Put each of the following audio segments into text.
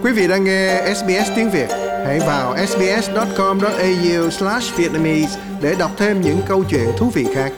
Quý vị đang nghe SBS tiếng Việt. Hãy vào sbs.com.au/vietnamese để đọc thêm những câu chuyện thú vị khác.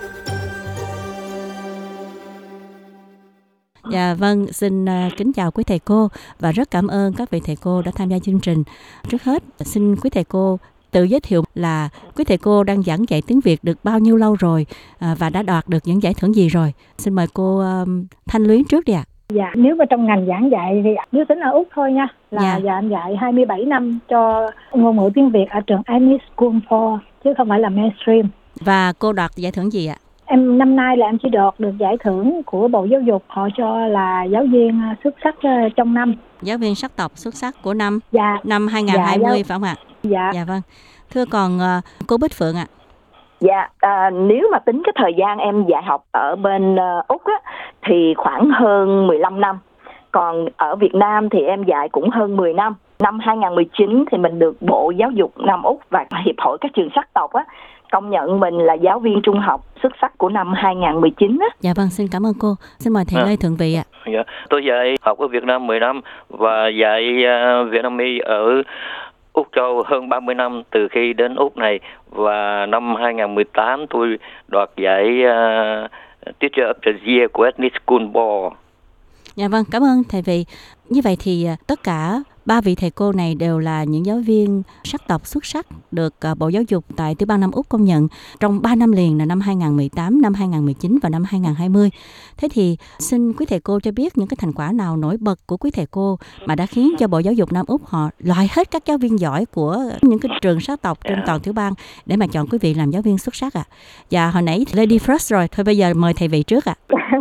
Dạ vâng, xin kính chào quý thầy cô và rất cảm ơn các vị thầy cô đã tham gia chương trình. Trước hết, xin quý thầy cô tự giới thiệu là quý thầy cô đang giảng dạy tiếng Việt được bao nhiêu lâu rồi và đã đoạt được những giải thưởng gì rồi. Xin mời cô Thanh Luyến trước đi ạ. Dạ, nếu mà trong ngành giảng dạy thì nếu tính ở Úc thôi nha, là em dạy 27 năm cho ngôn ngữ tiếng Việt ở trường Anish School for, chứ không phải là mainstream. Và cô đoạt giải thưởng gì ạ? Em năm nay là em chỉ đoạt được giải thưởng của Bộ Giáo dục, họ cho là giáo viên xuất sắc trong năm. Giáo viên sắc tộc xuất sắc của năm, năm 2020 phải không ạ? Dạ vâng. Thưa còn cô Bích Phượng ạ. Dạ, nếu mà tính cái thời gian em dạy học ở bên Úc á, thì khoảng hơn 15 năm. Còn ở Việt Nam thì em dạy cũng hơn 10 năm. Năm 2019 thì mình được Bộ Giáo dục Nam Úc và Hiệp hội các trường sắc tộc á công nhận mình là giáo viên trung học xuất sắc của năm 2019 á. Dạ vâng, xin cảm ơn cô. Xin mời thầy Lê Thượng Vị ạ. Dạ, tôi dạy học ở Việt Nam 10 năm và dạy Vietnamese ở Úc Châu hơn 30 năm từ khi đến Úc này, và năm 2018 tôi đoạt giải Teacher of the Year của Ethnic School Board. Dạ vâng, cảm ơn thầy Vị. Như vậy thì tất cả 3 vị thầy cô này đều là những giáo viên sắc tộc xuất sắc được Bộ Giáo dục tại Tiểu bang Nam Úc công nhận trong 3 năm liền là năm 2018, năm 2019 và năm 2020. Thế thì xin quý thầy cô cho biết những cái thành quả nào nổi bật của quý thầy cô mà đã khiến cho Bộ Giáo dục Nam Úc họ loại hết các giáo viên giỏi của những cái trường sắc tộc trên toàn tiểu bang để mà chọn quý vị làm giáo viên xuất sắc ạ. Và hồi nãy Lady First rồi, thôi bây giờ mời thầy Vị trước ạ.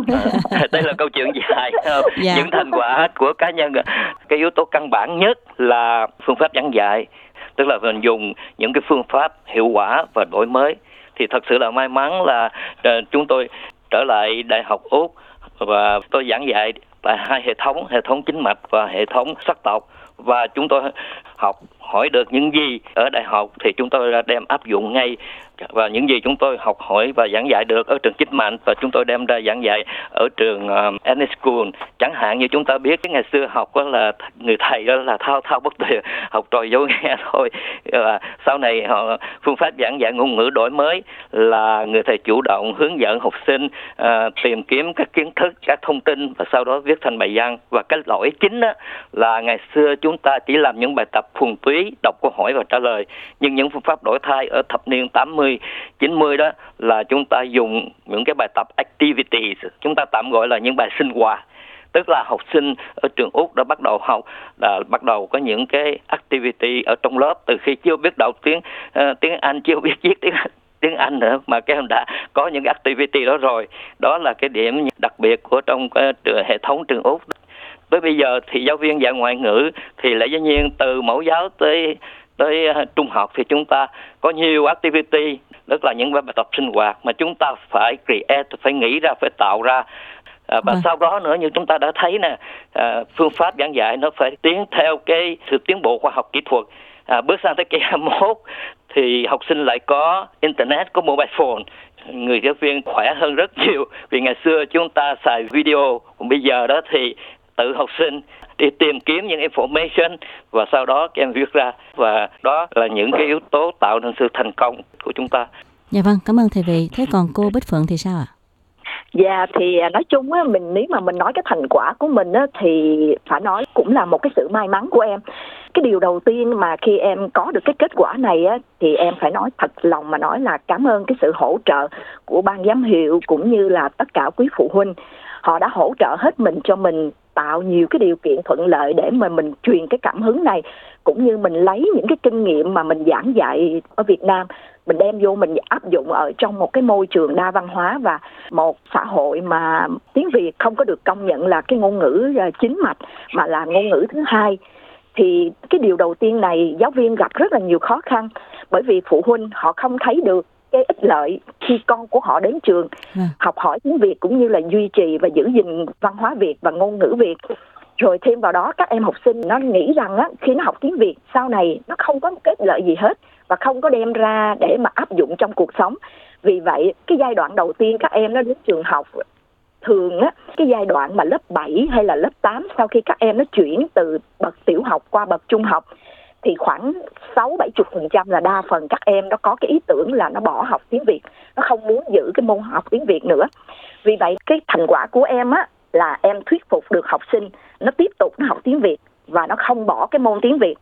Đây là câu chuyện dài. Những thành quả của cá nhân, cái yếu tố căn bản nhất là phương pháp giảng dạy, tức là mình dùng những cái phương pháp hiệu quả và đổi mới. Thì thật sự là may mắn là chúng tôi trở lại Đại học Úc và tôi giảng dạy tại hai hệ thống chính mạch và hệ thống sắc tộc, và chúng tôi học hỏi được những gì ở đại học thì chúng tôi đã đem áp dụng ngay, và những gì chúng tôi học hỏi và giảng dạy được ở trường chính mạch và chúng tôi đem ra giảng dạy ở trường Anish School. Chẳng hạn như chúng ta biết cái ngày xưa học đó là người thầy đó là thao thao bất tuyệt, học trò vô nghe thôi. Và sau này phương pháp giảng dạy ngôn ngữ đổi mới là người thầy chủ động hướng dẫn học sinh tìm kiếm các kiến thức, các thông tin và sau đó viết thành bài văn. Và cái lỗi chính đó là ngày xưa chúng ta chỉ làm những bài tập thuần túy, đọc câu hỏi và trả lời. Nhưng những phương pháp đổi thay ở thập niên 80, 90 đó là chúng ta dùng những cái bài tập activities, chúng ta tạm gọi là những bài sinh hoạt. Tức là học sinh ở trường Úc đã bắt đầu học, đã bắt đầu có những cái activity ở trong lớp từ khi chưa biết đọc tiếng Anh, chưa biết viết tiếng Anh nữa mà các em đã có những cái activity đó rồi. Đó là cái điểm đặc biệt của trong cái hệ thống trường Úc. Tới bây giờ thì giáo viên dạy ngoại ngữ thì lẽ dĩ nhiên từ mẫu giáo tới trung học thì chúng ta có nhiều activity, tức là những bài tập sinh hoạt mà chúng ta phải create, phải nghĩ ra, phải tạo ra. Và sau đó nữa như chúng ta đã thấy nè, phương pháp giảng dạy nó phải tiến theo cái sự tiến bộ khoa học kỹ thuật. Bước sang thế kỷ 21 thì học sinh lại có internet, có mobile phone. Người giáo viên khỏe hơn rất nhiều, vì ngày xưa chúng ta xài video, còn bây giờ đó thì tự học sinh đi tìm kiếm những information và sau đó các em viết ra, và đó là những cái yếu tố tạo nên sự thành công của chúng ta. Dạ vâng, cảm ơn thầy Vị. Thế còn cô Bích Phượng thì sao ạ? Dạ thì nói chung á, nếu mà mình nói cái thành quả của mình á, thì phải nói cũng là một cái sự may mắn của em. Cái điều đầu tiên mà khi em có được cái kết quả này á, thì em phải nói thật lòng mà nói là cảm ơn cái sự hỗ trợ của ban giám hiệu cũng như là tất cả quý phụ huynh. Họ đã hỗ trợ hết mình cho mình, tạo nhiều cái điều kiện thuận lợi để mà mình truyền cái cảm hứng này, cũng như mình lấy những cái kinh nghiệm mà mình giảng dạy ở Việt Nam, mình đem vô mình áp dụng ở trong một cái môi trường đa văn hóa và một xã hội mà tiếng Việt không có được công nhận là cái ngôn ngữ chính mạch mà là ngôn ngữ thứ hai. Thì cái điều đầu tiên này giáo viên gặp rất là nhiều khó khăn, bởi vì phụ huynh họ không thấy được cái ích lợi khi con của họ đến trường học hỏi tiếng Việt cũng như là duy trì và giữ gìn văn hóa Việt và ngôn ngữ Việt. Rồi thêm vào đó các em học sinh nó nghĩ rằng á, khi nó học tiếng Việt sau này nó không có cái ích lợi gì hết và không có đem ra để mà áp dụng trong cuộc sống. Vì vậy cái giai đoạn đầu tiên các em nó đến trường học thường á, cái giai đoạn mà lớp 7 hay là lớp 8 sau khi các em nó chuyển từ bậc tiểu học qua bậc trung học thì khoảng 60-70% là đa phần các em nó có cái ý tưởng là nó bỏ học tiếng Việt, nó không muốn giữ cái môn học tiếng Việt nữa. Vì vậy cái thành quả của em á là em thuyết phục được học sinh nó tiếp tục nó học tiếng Việt và nó không bỏ cái môn tiếng Việt.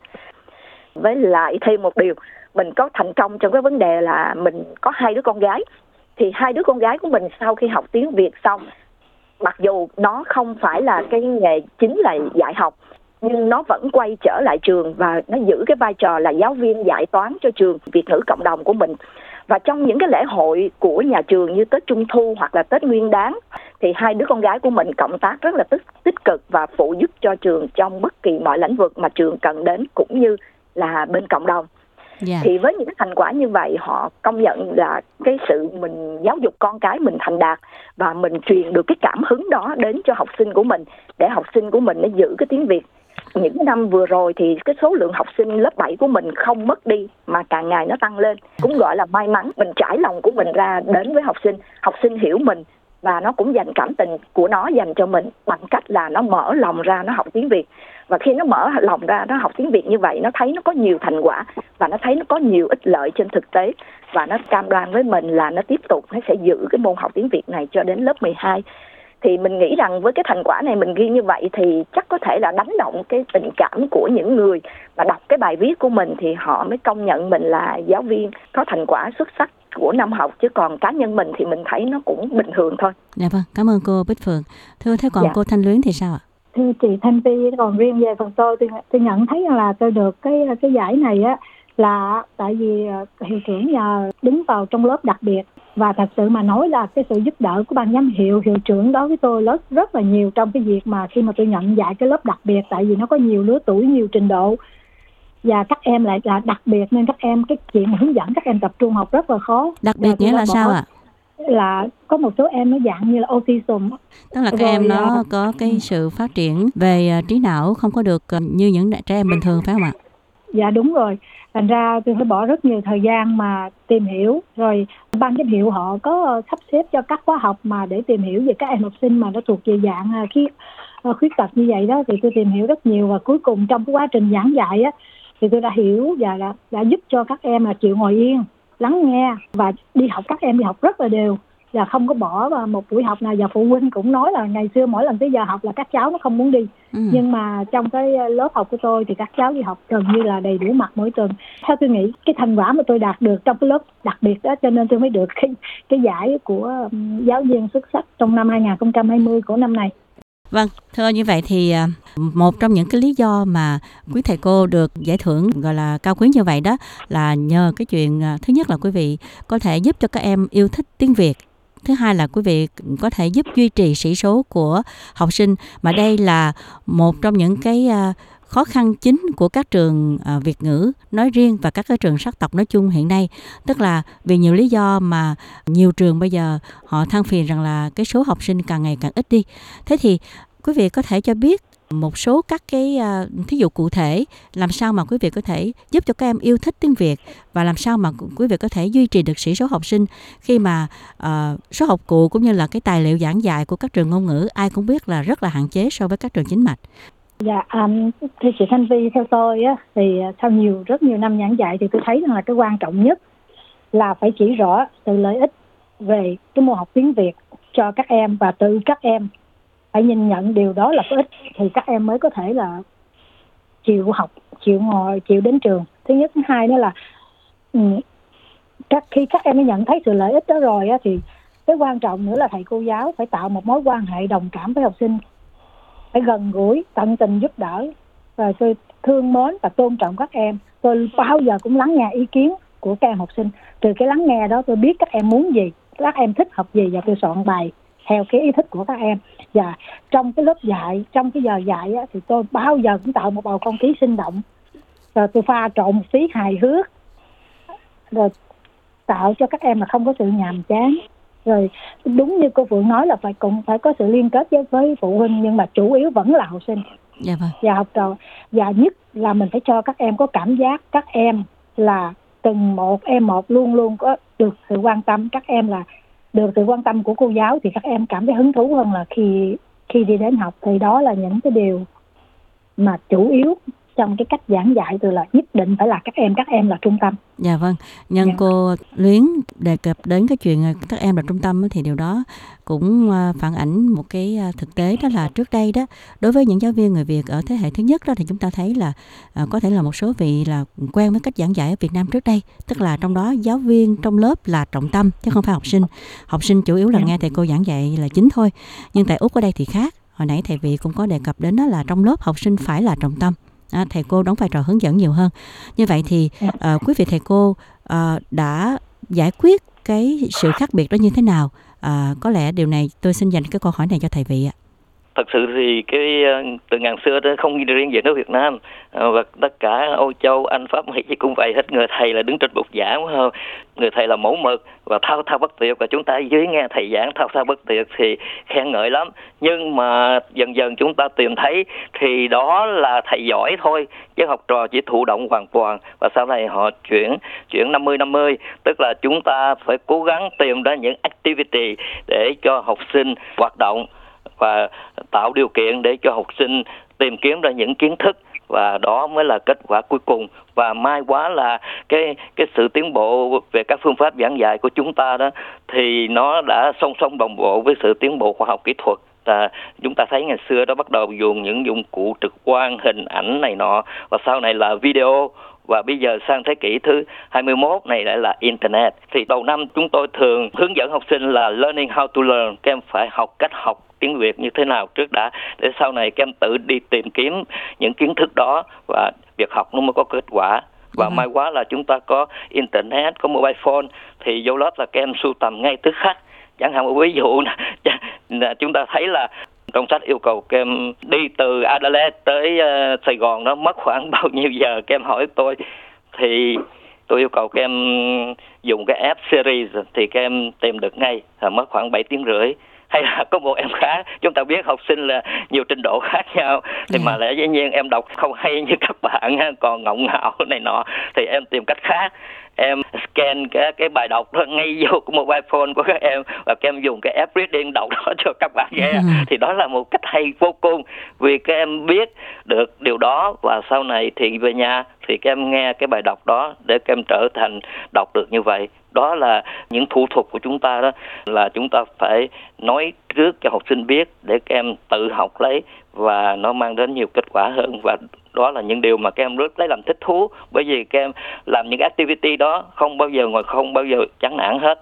Với lại thêm một điều, mình có thành công trong cái vấn đề là mình có 2 đứa con gái. Thì 2 đứa con gái của mình sau khi học tiếng Việt xong, mặc dù nó không phải là cái nghề chính là dạy học, nhưng nó vẫn quay trở lại trường và nó giữ cái vai trò là giáo viên dạy toán cho trường Việt ngữ cộng đồng của mình. Và trong những cái lễ hội của nhà trường như Tết Trung Thu hoặc là Tết Nguyên Đán thì 2 đứa con gái của mình cộng tác rất là tích cực và phụ giúp cho trường trong bất kỳ mọi lĩnh vực mà trường cần đến, cũng như là bên cộng đồng. Thì với những cái thành quả như vậy, họ công nhận là cái sự mình giáo dục con cái mình thành đạt và mình truyền được cái cảm hứng đó đến cho học sinh của mình, để học sinh của mình nó giữ cái tiếng Việt. Những năm vừa rồi thì cái số lượng học sinh lớp 7 của mình không mất đi mà càng ngày nó tăng lên. Cũng gọi là may mắn, mình trải lòng của mình ra đến với học sinh hiểu mình và nó cũng dành cảm tình của nó dành cho mình bằng cách là nó mở lòng ra nó học tiếng Việt. Và khi nó mở lòng ra nó học tiếng Việt như vậy, nó thấy nó có nhiều thành quả và nó thấy nó có nhiều ích lợi trên thực tế, và nó cam đoan với mình là nó tiếp tục nó sẽ giữ cái môn học tiếng Việt này cho đến lớp 12. Thì mình nghĩ rằng với cái thành quả này mình ghi như vậy thì chắc có thể là đánh động cái tình cảm của những người mà đọc cái bài viết của mình, thì họ mới công nhận mình là giáo viên có thành quả xuất sắc của năm học, chứ còn cá nhân mình thì mình thấy nó cũng bình thường thôi. Dạ vâng, cảm ơn cô Bích Phượng. Thưa thế còn cô Thanh Luyến thì sao ạ? Thưa chị Thanh Vi, còn riêng về phần tôi nhận thấy là tôi được cái giải này á là tại vì hiệu trưởng nhờ đứng vào trong lớp đặc biệt, và thật sự mà nói là cái sự giúp đỡ của ban giám hiệu trưởng đối với tôi rất là nhiều trong cái việc mà khi mà tôi nhận dạy cái lớp đặc biệt, tại vì nó có nhiều lứa tuổi, nhiều trình độ và các em lại là đặc biệt, nên các em cái chuyện mà hướng dẫn các em tập trung học rất là khó. Đặc biệt nghĩa là sao ạ? Là có một số em nó dạng như là autism, tức là các em nó có cái sự phát triển về trí não không có được như những trẻ em bình thường, phải không ạ? Dạ đúng rồi. Thành ra tôi phải bỏ rất nhiều thời gian mà tìm hiểu, rồi ban giám hiệu họ có sắp xếp cho các khóa học mà để tìm hiểu về các em học sinh mà nó thuộc về dạng khuyết tật như vậy đó, thì tôi tìm hiểu rất nhiều, và cuối cùng trong cái quá trình giảng dạy á thì tôi đã hiểu và đã giúp cho các em là chịu ngồi yên, lắng nghe và đi học. Các em đi học rất là đều và không có bỏ vào một buổi học nào, và phụ huynh cũng nói là ngày xưa mỗi lần tới giờ học là các cháu nó không muốn đi. Nhưng mà trong cái lớp học của tôi thì các cháu đi học gần như là đầy đủ mặt mỗi tuần. Theo tôi nghĩ cái thành quả mà tôi đạt được trong cái lớp đặc biệt đó, cho nên tôi mới được cái giải của giáo viên xuất sắc trong năm 2020 của năm này. Vâng, thưa như vậy thì một trong những cái lý do mà quý thầy cô được giải thưởng gọi là cao quý như vậy đó là nhờ cái chuyện thứ nhất là quý vị có thể giúp cho các em yêu thích tiếng Việt. Thứ hai là quý vị có thể giúp duy trì sĩ số của học sinh, mà đây là một trong những cái khó khăn chính của các trường Việt ngữ nói riêng và các cái trường sắc tộc nói chung hiện nay. Tức là vì nhiều lý do mà nhiều trường bây giờ họ than phiền rằng là cái số học sinh càng ngày càng ít đi. Thế thì quý vị có thể cho biết một số các cái thí dụ cụ thể làm sao mà quý vị có thể giúp cho các em yêu thích tiếng Việt, và làm sao mà quý vị có thể duy trì được sĩ số học sinh khi mà số học cụ cũng như là cái tài liệu giảng dạy của các trường ngôn ngữ ai cũng biết là rất là hạn chế so với các trường chính mạch. Dạ, thưa chị Thanh Vi, theo tôi á, thì sau rất nhiều năm giảng dạy thì tôi thấy rằng là cái quan trọng nhất là phải chỉ rõ sự lợi ích về cái môn học tiếng Việt cho các em, và từ các em phải nhìn nhận điều đó là có ích thì các em mới có thể là chịu học, chịu ngồi, chịu đến trường. Thứ nhất. Thứ hai đó là khi các em nhận thấy sự lợi ích đó rồi á, thì cái quan trọng nữa là thầy cô giáo phải tạo một mối quan hệ đồng cảm với học sinh, phải gần gũi, tận tình giúp đỡ, và tôi thương mến và tôn trọng các em. Tôi bao giờ cũng lắng nghe ý kiến của các em học sinh. Từ cái lắng nghe đó tôi biết các em muốn gì, các em thích học gì, và tôi soạn bài theo cái ý thích của các em. Và trong cái lớp dạy, trong cái giờ dạy á, thì tôi bao giờ cũng tạo một bầu không khí sinh động, rồi tôi pha trộn một tí hài hước, rồi tạo cho các em là không có sự nhàm chán. Rồi đúng như cô Phượng nói là cũng phải có sự liên kết với phụ huynh, nhưng mà chủ yếu vẫn là học sinh và học trò. Và nhất là mình phải cho các em có cảm giác các em là từng một em một luôn luôn có được sự quan tâm. Các em là được sự quan tâm của cô giáo thì các em cảm thấy hứng thú hơn là khi đi đến học. Thì đó là những cái điều mà chủ yếu trong cái cách giảng dạy, từ là nhất định phải là các em là trung tâm. Dạ vâng, nhân cô Luyến đề cập đến cái chuyện các em là trung tâm thì điều đó cũng phản ảnh một cái thực tế, đó là trước đây đó, đối với những giáo viên người Việt ở thế hệ thứ nhất đó, thì chúng ta thấy là có thể là một số vị là quen với cách giảng dạy ở Việt Nam trước đây, tức là trong đó giáo viên trong lớp là trọng tâm chứ không phải học sinh chủ yếu là nghe thầy cô giảng dạy là chính thôi. Nhưng tại Úc ở đây thì khác, hồi nãy thầy Vị cũng có đề cập đến đó là trong lớp học sinh phải là trọng tâm. Thầy cô đóng vai trò hướng dẫn nhiều hơn. Như vậy thì quý vị thầy cô đã giải quyết cái sự khác biệt đó như thế nào? Có lẽ điều này tôi xin dành cái câu hỏi này cho thầy Vị ạ. Thật sự thì cái từ ngàn xưa đó không riêng gì nước Việt Nam, và tất cả Âu Châu, Anh, Pháp, Mỹ cũng vậy hết. Người thầy là đứng trên bục giảng, đúng không? Người thầy là mẫu mực và thao thao bất tuyệt, và chúng ta dưới nghe thầy giảng thao thao bất tuyệt thì khen ngợi lắm. Nhưng mà dần dần chúng ta tìm thấy thì đó là thầy giỏi thôi, chứ học trò chỉ thụ động hoàn toàn, và sau này họ chuyển 50-50, tức là chúng ta phải cố gắng tìm ra những activity để cho học sinh hoạt động và tạo điều kiện để cho học sinh tìm kiếm ra những kiến thức, và đó mới là kết quả cuối cùng. Và may quá là cái sự tiến bộ về các phương pháp giảng dạy của chúng ta đó thì nó đã song song đồng bộ với sự tiến bộ khoa học kỹ thuật. Chúng ta thấy ngày xưa đó bắt đầu dùng những dụng cụ trực quan, hình ảnh này nọ, và sau này là video, và bây giờ sang thế kỷ thứ 21 này lại là Internet. Thì đầu năm chúng tôi thường hướng dẫn học sinh là learning how to learn. Các em phải học cách học tiếng Việt như thế nào trước đã, để sau này các em tự đi tìm kiếm những kiến thức đó, và việc học nó mới có kết quả. Và may quá là chúng ta có Internet, có mobile phone, thì vô lớp là các em sưu tầm ngay tức khắc. Chẳng hạn một ví dụ là chúng ta thấy là trong sách yêu cầu các em đi từ Adelaide tới Sài Gòn nó mất khoảng bao nhiêu giờ, các em hỏi tôi, thì tôi yêu cầu các em dùng cái app series thì các em tìm được ngay, mất khoảng 7 tiếng rưỡi. Hay là có một em khác, chúng ta biết học sinh là nhiều trình độ khác nhau, thì mà lẽ dĩ nhiên em đọc không hay như các bạn, còn ngọng ngạo này nọ, thì em tìm cách khác. Em scan cái bài đọc đó ngay vô cái mobile phone của các em, và các em dùng cái app reading đọc đó cho các bạn nghe. Thì đó là một cách hay vô cùng, vì các em biết được điều đó, và sau này thì về nhà thì các em nghe cái bài đọc đó để các em trở thành đọc được như vậy. Đó là những thủ thuật của chúng ta, đó là chúng ta phải nói trước cho học sinh biết để các em tự học lấy, và nó mang đến nhiều kết quả hơn. Và đó là những điều mà các em rất lấy làm thích thú, bởi vì các em làm những activity đó không bao giờ ngồi không bao giờ chán nản hết.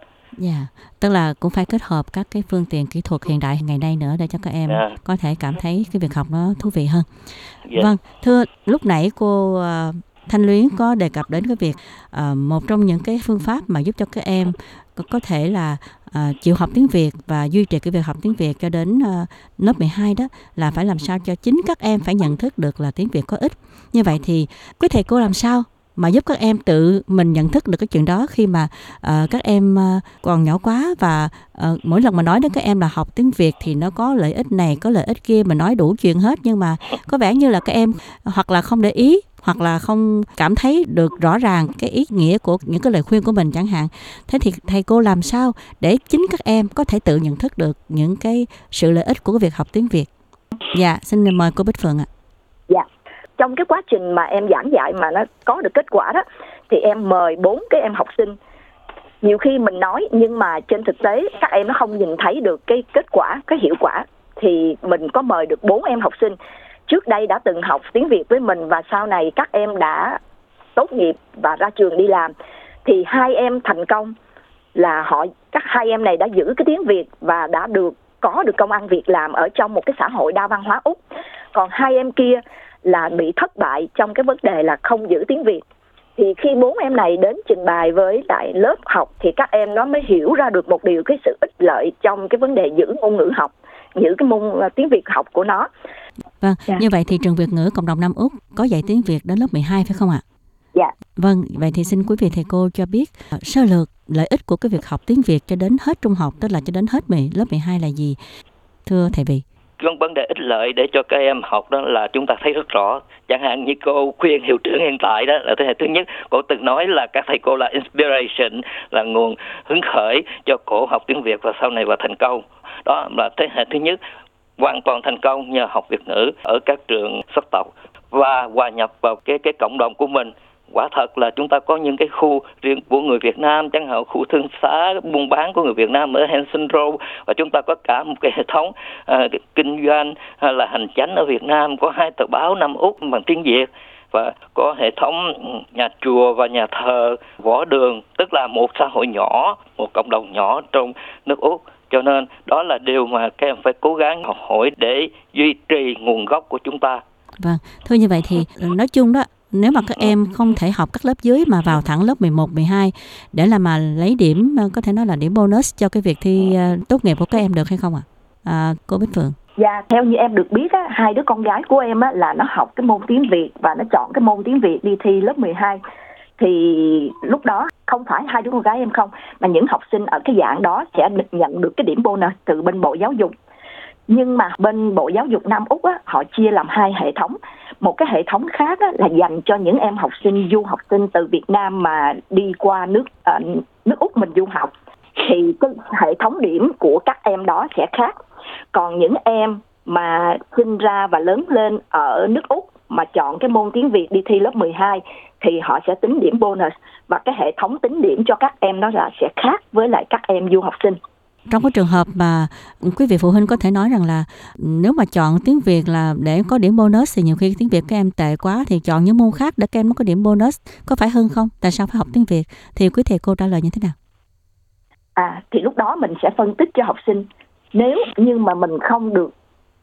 Tức là cũng phải kết hợp các cái phương tiện kỹ thuật hiện đại ngày nay nữa để cho các em có thể cảm thấy cái việc học nó thú vị hơn. Vâng, thưa, lúc nãy cô Thanh Luyến có đề cập đến cái việc một trong những cái phương pháp mà giúp cho các em có thể là chịu học tiếng Việt và duy trì cái việc học tiếng Việt cho đến lớp 12 đó là phải làm sao cho chính các em phải nhận thức được là tiếng Việt có ích. Như vậy thì quý thầy cô làm sao mà giúp các em tự mình nhận thức được cái chuyện đó khi mà các em còn nhỏ quá, và mỗi lần mà nói đến các em là học tiếng Việt thì nó có lợi ích này, có lợi ích kia, mình nói đủ chuyện hết, nhưng mà có vẻ như là các em hoặc là không để ý, hoặc là không cảm thấy được rõ ràng cái ý nghĩa của những cái lời khuyên của mình chẳng hạn. Thế thì thầy cô làm sao để chính các em có thể tự nhận thức được những cái sự lợi ích của cái việc học tiếng Việt? Dạ, xin mời cô Bích Phượng ạ. Dạ, trong cái quá trình mà em giảng dạy mà nó có được kết quả đó, thì em mời 4 cái em học sinh. Nhiều khi mình nói nhưng mà trên thực tế các em nó không nhìn thấy được cái kết quả, cái hiệu quả. Thì mình có mời được 4 em học sinh trước đây đã từng học tiếng Việt với mình, và sau này các em đã tốt nghiệp và ra trường đi làm. Thì 2 em thành công là các 2 em này đã giữ cái tiếng Việt và đã có được công ăn việc làm ở trong một cái xã hội đa văn hóa Úc. Còn 2 em kia là bị thất bại trong cái vấn đề là không giữ tiếng Việt. Thì khi 4 em này đến trình bày với tại lớp học thì các em nó mới hiểu ra được một điều, cái sự ích lợi trong cái vấn đề giữ ngôn ngữ học, giữ cái môn tiếng Việt học của nó. Vâng, như vậy thì trường Việt ngữ Cộng đồng Nam Úc có dạy tiếng Việt đến lớp 12 phải không ạ? Dạ. Vâng, vậy thì xin quý vị thầy cô cho biết sơ lược lợi ích của cái việc học tiếng Việt cho đến hết trung học, tức là cho đến hết lớp 12 là gì? Thưa thầy Vị. cái vấn đề ích lợi để cho các em học đó là chúng ta thấy rất rõ. Chẳng hạn như cô khuyên hiệu trưởng hiện tại đó là thế hệ thứ nhất, cô từng nói là các thầy cô là inspiration, là nguồn hứng khởi cho cô học tiếng Việt và sau này và thành công. Đó là thế hệ thứ nhất, hoàn toàn thành công nhờ học Việt ngữ ở các trường sắc tộc và hòa nhập vào cái cộng đồng của mình. Quả thật là chúng ta có những cái khu riêng của người Việt Nam, chẳng hạn khu thương xá buôn bán của người Việt Nam ở Henson Road, và chúng ta có cả một cái hệ thống kinh doanh là hành chánh ở Việt Nam, có 2 tờ báo Nam Úc bằng tiếng Việt, và có hệ thống nhà chùa và nhà thờ, võ đường, tức là một xã hội nhỏ, một cộng đồng nhỏ trong nước Úc. Cho nên đó là điều mà các em phải cố gắng học hỏi để duy trì nguồn gốc của chúng ta. Vâng, thôi như vậy thì nói chung đó, nếu mà các em không thể học các lớp dưới mà vào thẳng lớp 11, 12 để là mà lấy điểm, có thể nói là điểm bonus cho cái việc thi tốt nghiệp của các em được hay không ạ? Cô Bích Phượng. Dạ, theo như em được biết á, 2 đứa con gái của em á là nó học cái môn tiếng Việt và nó chọn cái môn tiếng Việt đi thi lớp 12. Thì lúc đó không phải 2 đứa con gái em không, mà những học sinh ở cái dạng đó sẽ nhận được cái điểm bonus từ bên Bộ Giáo dục. Nhưng mà bên Bộ Giáo dục Nam Úc á, họ chia làm 2 hệ thống. Một cái hệ thống khác á, là dành cho những em học sinh du học sinh từ Việt Nam mà đi qua nước Úc mình du học. Thì cái hệ thống điểm của các em đó sẽ khác. Còn những em mà sinh ra và lớn lên ở nước Úc mà chọn cái môn tiếng Việt đi thi lớp 12 thì họ sẽ tính điểm bonus, và cái hệ thống tính điểm cho các em đó là sẽ khác với lại các em du học sinh. Trong cái trường hợp mà quý vị phụ huynh có thể nói rằng là nếu mà chọn tiếng Việt là để có điểm bonus thì nhiều khi tiếng Việt các em tệ quá thì chọn những môn khác để các em nó có điểm bonus, có phải hơn không? Tại sao phải học tiếng Việt? Thì quý thầy cô trả lời như thế nào? Thì lúc đó mình sẽ phân tích cho học sinh. Nếu như mà mình không được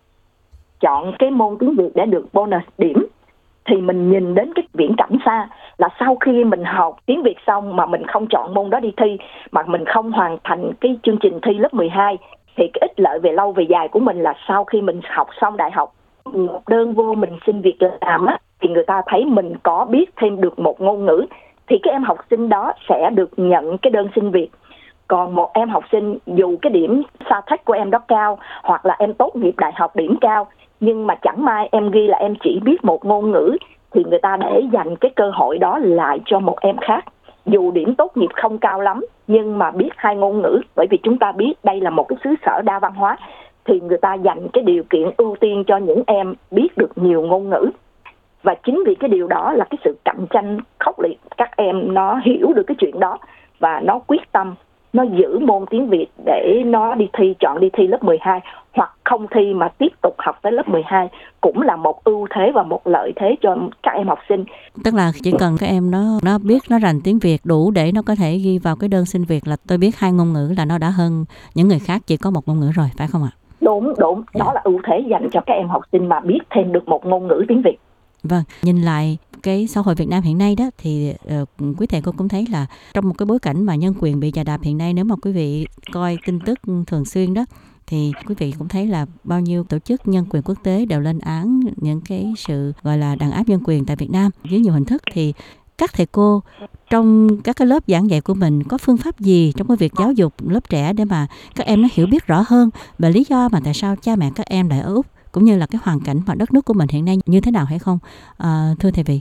chọn cái môn tiếng Việt để được bonus điểm thì mình nhìn đến cái viễn cảnh xa là sau khi mình học tiếng Việt xong mà mình không chọn môn đó đi thi, mà mình không hoàn thành cái chương trình thi lớp 12 thì cái ích lợi về lâu về dài của mình là sau khi mình học xong đại học, nộp đơn vô mình xin việc làm á, thì người ta thấy mình có biết thêm được một ngôn ngữ thì cái em học sinh đó sẽ được nhận cái đơn xin việc. Còn một em học sinh dù cái điểm SAT của em đó cao hoặc là em tốt nghiệp đại học điểm cao, nhưng mà chẳng may em ghi là em chỉ biết một ngôn ngữ thì người ta để dành cái cơ hội đó lại cho một em khác. Dù điểm tốt nghiệp không cao lắm nhưng mà biết 2 ngôn ngữ, bởi vì chúng ta biết đây là một cái xứ sở đa văn hóa, thì người ta dành cái điều kiện ưu tiên cho những em biết được nhiều ngôn ngữ. Và chính vì cái điều đó là cái sự cạnh tranh khốc liệt, các em nó hiểu được cái chuyện đó và nó quyết tâm nó giữ môn tiếng Việt để nó đi thi, chọn đi thi lớp 12 hoặc không thi mà tiếp tục học tới lớp 12 cũng là một ưu thế và một lợi thế cho các em học sinh. Tức là chỉ cần các em nó biết, nó rành tiếng Việt đủ để nó có thể ghi vào cái đơn xin việc là tôi biết 2 ngôn ngữ là nó đã hơn những người khác chỉ có một ngôn ngữ rồi, phải không ạ? Đúng, đó là ưu thế dành cho các em học sinh mà biết thêm được một ngôn ngữ tiếng Việt. Vâng, nhìn lại cái xã hội Việt Nam hiện nay đó thì quý thầy cô cũng thấy là trong một cái bối cảnh mà nhân quyền bị chà đạp hiện nay, nếu mà quý vị coi tin tức thường xuyên đó thì quý vị cũng thấy là bao nhiêu tổ chức nhân quyền quốc tế đều lên án những cái sự gọi là đàn áp nhân quyền tại Việt Nam dưới nhiều hình thức. Thì các thầy cô trong các cái lớp giảng dạy của mình có phương pháp gì trong cái việc giáo dục lớp trẻ để mà các em nó hiểu biết rõ hơn về lý do mà tại sao cha mẹ các em lại ở Úc, cũng như là cái hoàn cảnh và đất nước của mình hiện nay như thế nào hay không? Thưa thầy Vị.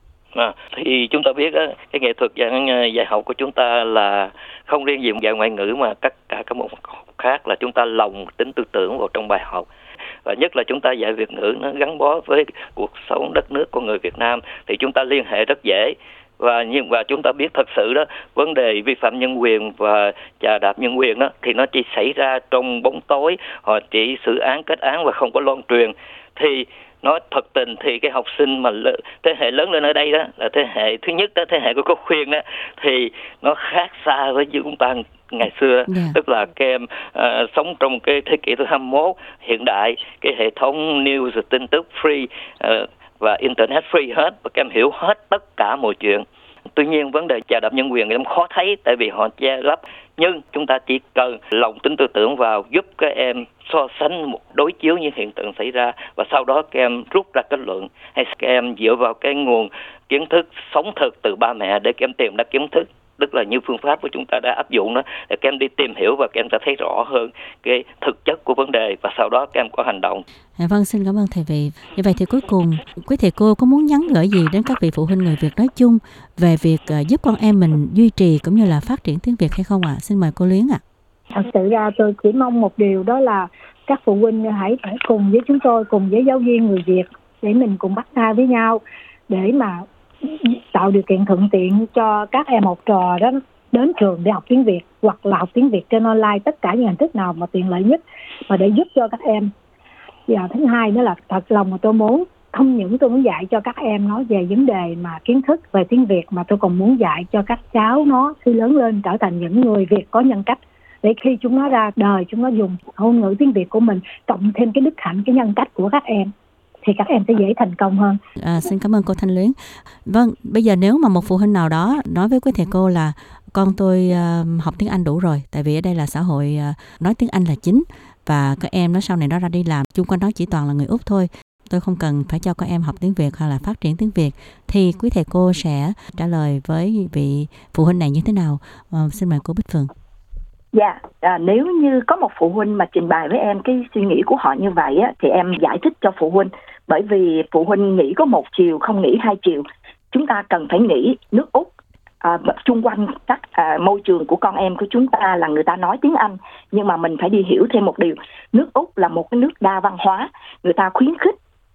Thì chúng ta biết cái nghệ thuật dạy học của chúng ta là không riêng gì dạy ngoại ngữ mà tất cả các môn học khác là chúng ta lồng tính tư tưởng vào trong bài học. Và nhất là chúng ta dạy Việt ngữ nó gắn bó với cuộc sống đất nước của người Việt Nam thì chúng ta liên hệ rất dễ. Và chúng ta biết thật sự đó, vấn đề vi phạm nhân quyền và chà đạp nhân quyền đó thì nó chỉ xảy ra trong bóng tối, họ chỉ xử án kết án và không có loan truyền. Thì nói thật tình thì cái học sinh mà thế hệ lớn lên ở đây đó là thế hệ thứ nhất đó, thế hệ của cô Khuyên đó, thì nó khác xa với chúng ta ngày xưa. Tức là các em sống trong cái thế kỷ thứ 21 hiện đại, cái hệ thống news tin tức free và internet free hết, và các em hiểu hết tất cả mọi chuyện. Tuy nhiên vấn đề chà đạp nhân quyền em khó thấy tại vì họ che lấp, nhưng chúng ta chỉ cần lồng tính tư tưởng vào, giúp các em so sánh một đối chiếu những hiện tượng xảy ra, và sau đó các em rút ra kết luận, hay các em dựa vào cái nguồn kiến thức sống thực từ ba mẹ để các em tìm ra kiến thức tức là như phương pháp của chúng ta đã áp dụng đó, để các em đi tìm hiểu và các em sẽ thấy rõ hơn cái thực chất của vấn đề và sau đó các em có hành động. Vâng, xin cảm ơn thầy Vị. Như vậy thì cuối cùng, quý thầy cô có muốn nhắn gửi gì đến các vị phụ huynh người Việt nói chung về việc giúp con em mình duy trì cũng như là phát triển tiếng Việt hay không ạ? Xin mời cô Luyến ạ. Thật sự ra tôi chỉ mong một điều, đó là các phụ huynh hãy cùng với chúng tôi, cùng với giáo viên người Việt để mình cùng bắt tay với nhau để mà tạo điều kiện thuận tiện cho các em học trò đó đến trường để học tiếng Việt, hoặc là học tiếng Việt trên online, tất cả những hình thức nào mà tiện lợi nhất và để giúp cho các em. Và thứ hai nữa là thật lòng mà tôi muốn, không những tôi muốn dạy cho các em nói về vấn đề mà kiến thức về tiếng Việt, mà tôi còn muốn dạy cho các cháu nó khi lớn lên trở thành những người Việt có nhân cách, để khi chúng nó ra đời chúng nó dùng ngôn ngữ tiếng Việt của mình cộng thêm cái đức hạnh, cái nhân cách của các em thì các em sẽ dễ thành công hơn. Xin cảm ơn cô Thanh Luyến. Vâng, bây giờ nếu mà một phụ huynh nào đó nói với quý thầy cô là con tôi học tiếng Anh đủ rồi, tại vì ở đây là xã hội nói tiếng Anh là chính và các em nó sau này nó ra đi làm chung quanh đó chỉ toàn là người Úc thôi, tôi không cần phải cho các em học tiếng Việt hoặc là phát triển tiếng Việt, thì quý thầy cô sẽ trả lời với vị phụ huynh này như thế nào? Xin mời cô Bích Phượng. Dạ, nếu như có một phụ huynh mà trình bày với em cái suy nghĩ của họ như vậy á, thì em giải thích cho phụ huynh, bởi vì phụ huynh nghĩ có một chiều, không nghĩ hai chiều. Chúng ta cần phải nghĩ nước Úc, chung quanh các môi trường của con em của chúng ta là người ta nói tiếng Anh, nhưng mà mình phải đi hiểu thêm một điều, nước Úc là một cái nước đa văn hóa, người ta khuyến khích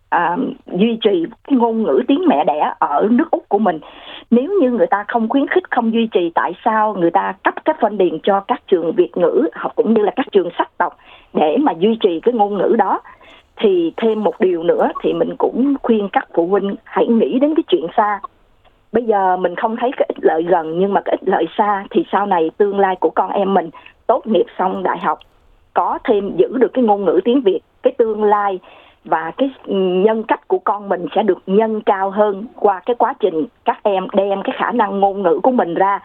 duy trì cái ngôn ngữ tiếng mẹ đẻ ở nước Úc của mình. Nếu như người ta không khuyến khích, không duy trì, tại sao người ta cấp các funding cho các trường Việt ngữ học cũng như là các trường sắc tộc để mà duy trì cái ngôn ngữ đó? Thì thêm một điều nữa thì mình cũng khuyên các phụ huynh hãy nghĩ đến cái chuyện xa. Bây giờ mình không thấy cái ích lợi gần, nhưng mà cái ích lợi xa thì sau này tương lai của con em mình tốt nghiệp xong đại học có thêm giữ được cái ngôn ngữ tiếng Việt, cái tương lai và cái nhân cách của con mình sẽ được nâng cao hơn qua cái quá trình các em đem cái khả năng ngôn ngữ của mình ra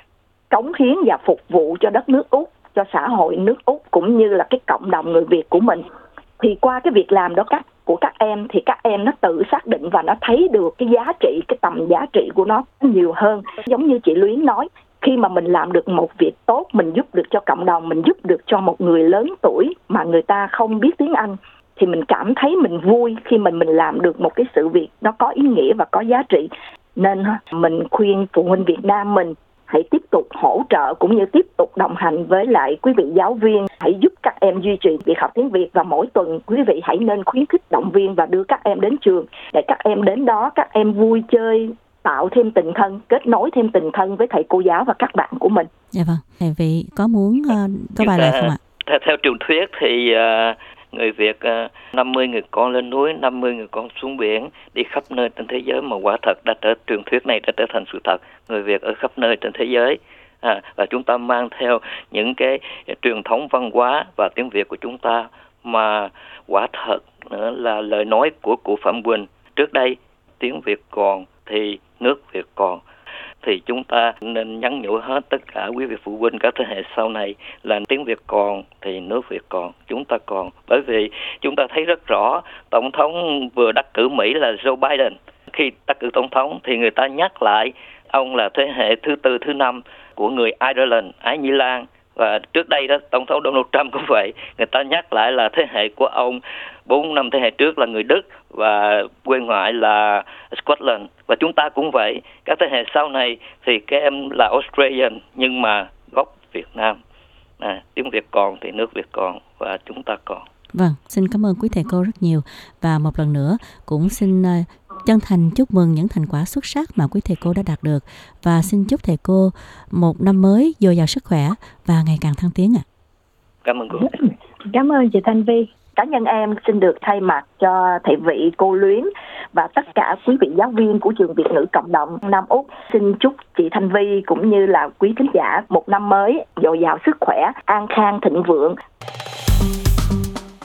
cống hiến và phục vụ cho đất nước Úc, cho xã hội nước Úc cũng như là cái cộng đồng người Việt của mình. Thì qua cái việc làm đó của các em thì các em nó tự xác định và nó thấy được cái giá trị, cái tầm giá trị của nó nhiều hơn. Giống như chị Luyến nói, khi mà mình làm được một việc tốt, mình giúp được cho cộng đồng, mình giúp được cho một người lớn tuổi mà người ta không biết tiếng Anh, thì mình cảm thấy mình vui khi mình làm được một cái sự việc nó có ý nghĩa và có giá trị. Nên mình khuyên phụ huynh Việt Nam mình hãy tiếp tục hỗ trợ cũng như tiếp tục đồng hành với lại quý vị giáo viên, hãy giúp các em duy trì việc học tiếng Việt, và mỗi tuần quý vị hãy nên khuyến khích, động viên và đưa các em đến trường để các em đến đó, các em vui chơi, tạo thêm tình thân, kết nối thêm tình thân với thầy cô giáo và các bạn của mình. Dạ vâng, thầy Vị có muốn có bài lời không ạ? Theo truyền thuyết thì người Việt 50 người con lên núi, 50 người con xuống biển, đi khắp nơi trên thế giới, mà quả thật truyền thuyết này đã trở thành sự thật. Người Việt ở khắp nơi trên thế giới, và chúng ta mang theo những cái truyền thống văn hóa và tiếng Việt của chúng ta, mà quả thật nữa là lời nói của cụ Phạm Quỳnh trước đây, tiếng Việt còn thì nước Việt còn. Thì chúng ta nên nhắn nhủ hết tất cả quý vị phụ huynh các thế hệ sau này là tiếng Việt còn thì nước Việt còn, chúng ta còn. Bởi vì chúng ta thấy rất rõ Tổng thống vừa đắc cử Mỹ là Joe Biden, khi đắc cử Tổng thống thì người ta nhắc lại ông là thế hệ thứ tư, thứ năm của người Ireland, Ái Nhĩ Lan. Và trước đây đó, Tổng thống Donald Trump cũng vậy, người ta nhắc lại là thế hệ của ông 4 năm thế hệ trước là người Đức và quê ngoại là Scotland. Và chúng ta cũng vậy, các thế hệ sau này thì các em là Australian nhưng mà gốc Việt Nam. Tiếng Việt còn thì nước Việt còn và chúng ta còn. Vâng, xin cảm ơn quý thầy cô rất nhiều. Và một lần nữa cũng xin chân thành chúc mừng những thành quả xuất sắc mà quý thầy cô đã đạt được. Và xin chúc thầy cô một năm mới dồi dào sức khỏe và ngày càng thăng tiến ạ. Cảm ơn cô. Cảm ơn chị Thanh Vi. Cá nhân em xin được thay mặt cho thầy Vị, cô Luyến và tất cả quý vị giáo viên của trường Việt ngữ cộng đồng Nam Úc xin chúc chị Thanh Vi cũng như là quý khán giả một năm mới dồi dào sức khỏe, an khang thịnh vượng.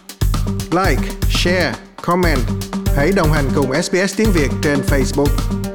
Like, share, comment. Hãy đồng hành cùng SBS tiếng Việt trên Facebook.